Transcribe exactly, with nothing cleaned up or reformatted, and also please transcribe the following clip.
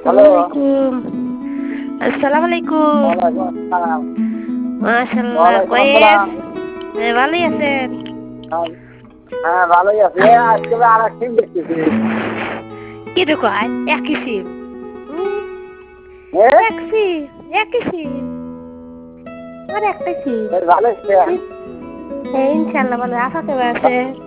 Hello. আসসালামু আলাইকুম। আসসালামু আলাইকুম। ওয়ালাইকুম আসসালাম। মাশাআল্লাহ ওয়ালাইকুম কয়েস? আসসালাম। এ ভালোই আছেন? হ্যাঁ, হ্যাঁ ভালোই আছি। এ আজকে আরেক সিম দেখতেছি। কি রে কয়? একই সিম। হুম, এ এক সিম, একই সিম। আর একটাই সিম। বেশ ভালো আছেন? এই ইনশাআল্লাহ ভালো। আপা কেমন আছে?